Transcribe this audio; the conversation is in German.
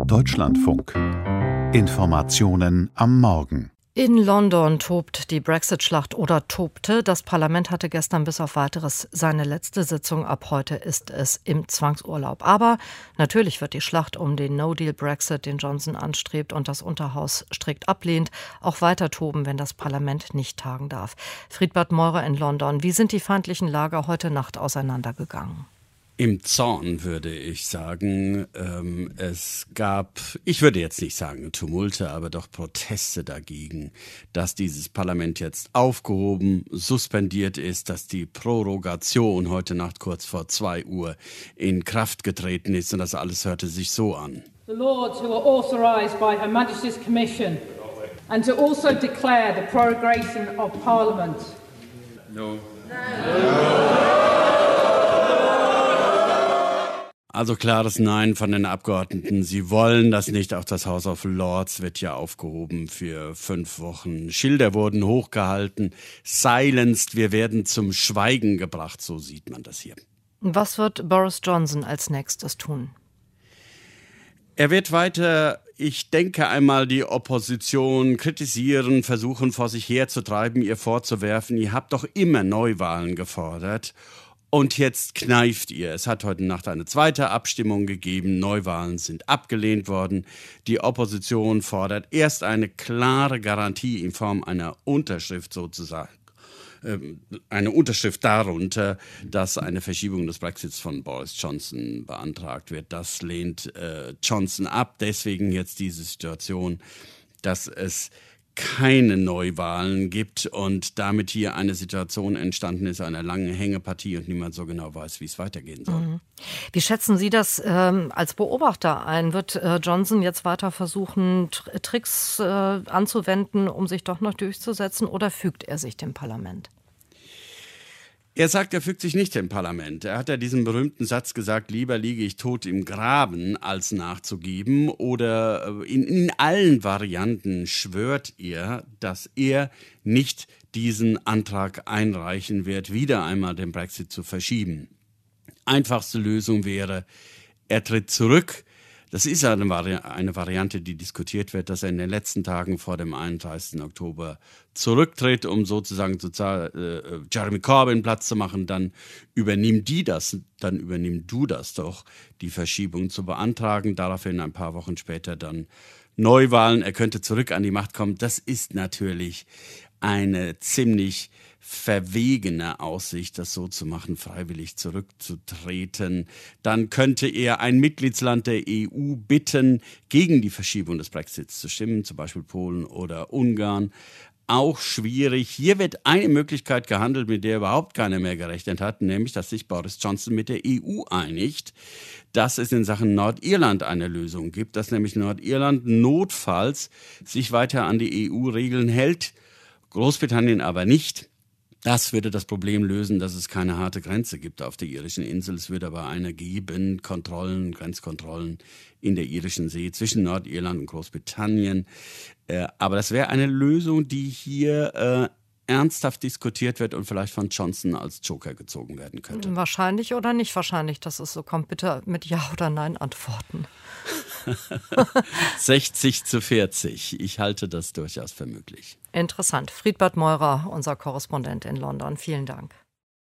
Deutschlandfunk. Informationen am Morgen. In London tobt die Brexit-Schlacht oder tobte. Das Parlament hatte gestern bis auf Weiteres seine letzte Sitzung. Ab heute ist es im Zwangsurlaub. Aber natürlich wird die Schlacht um den No-Deal-Brexit, den Johnson anstrebt und das Unterhaus strikt ablehnt, auch weiter toben, wenn das Parlament nicht tagen darf. Friedbert Meurer in London. Wie sind die feindlichen Lager heute Nacht auseinandergegangen? Im Zorn würde ich sagen. Es gab, ich würde jetzt nicht sagen Tumulte, aber doch Proteste dagegen, dass dieses Parlament jetzt aufgehoben, suspendiert ist, dass die Prorogation heute Nacht kurz vor 2 Uhr in Kraft getreten ist und das alles hörte sich so an. The Lords who are authorised by Her Majesty's Commission and to also declare the prorogation of Parliament. No. Also klares Nein von den Abgeordneten. Sie wollen das nicht. Auch das House of Lords wird ja aufgehoben für 5 Wochen. Schilder wurden hochgehalten. Silenced, wir werden zum Schweigen gebracht. So sieht man das hier. Was wird Boris Johnson als nächstes tun? Er wird weiter, ich denke einmal, die Opposition kritisieren, versuchen vor sich herzutreiben, ihr vorzuwerfen, ihr habt doch immer Neuwahlen gefordert. Und jetzt kneift ihr. Es hat heute Nacht eine zweite Abstimmung gegeben. Neuwahlen sind abgelehnt worden. Die Opposition fordert erst eine klare Garantie in Form einer Unterschrift sozusagen. Eine Unterschrift darunter, dass eine Verschiebung des Brexits von Boris Johnson beantragt wird. Das lehnt Johnson ab. Deswegen jetzt diese Situation, dass es keine Neuwahlen gibt und damit hier eine Situation entstanden ist, eine lange Hängepartie und niemand so genau weiß, wie es weitergehen soll. Wie schätzen Sie das als Beobachter ein? Wird Johnson jetzt weiter versuchen, Tricks anzuwenden, um sich doch noch durchzusetzen, oder fügt er sich dem Parlament? Er sagt, er fügt sich nicht dem Parlament. Er hat ja diesen berühmten Satz gesagt, lieber liege ich tot im Graben, als nachzugeben. Oder in allen Varianten schwört er, dass er nicht diesen Antrag einreichen wird, wieder einmal den Brexit zu verschieben. Einfachste Lösung wäre, er tritt zurück. Das ist eine Variante, die diskutiert wird, dass er in den letzten Tagen vor dem 31. Oktober zurücktritt, um sozusagen Jeremy Corbyn Platz zu machen. Dann übernimm du das doch, die Verschiebung zu beantragen. Daraufhin ein paar Wochen später dann Neuwahlen. Er könnte zurück an die Macht kommen. Das ist natürlich eine ziemlich verwegene Aussicht, das so zu machen, freiwillig zurückzutreten. Dann könnte er ein Mitgliedsland der EU bitten, gegen die Verschiebung des Brexits zu stimmen, zum Beispiel Polen oder Ungarn. Auch schwierig. Hier wird eine Möglichkeit gehandelt, mit der überhaupt keiner mehr gerechnet hat, nämlich, dass sich Boris Johnson mit der EU einigt, dass es in Sachen Nordirland eine Lösung gibt, dass nämlich Nordirland notfalls sich weiter an die EU-Regeln hält, Großbritannien aber nicht. Das würde das Problem lösen, dass es keine harte Grenze gibt auf der irischen Insel. Es würde aber eine geben, Grenzkontrollen in der irischen See zwischen Nordirland und Großbritannien. Aber das wäre eine Lösung, die hier ernsthaft diskutiert wird und vielleicht von Johnson als Joker gezogen werden könnte. Wahrscheinlich oder nicht wahrscheinlich, dass es so kommt. Bitte mit Ja oder Nein antworten. 60-40. Ich halte das durchaus für möglich. Interessant. Friedbert Meurer, unser Korrespondent in London. Vielen Dank.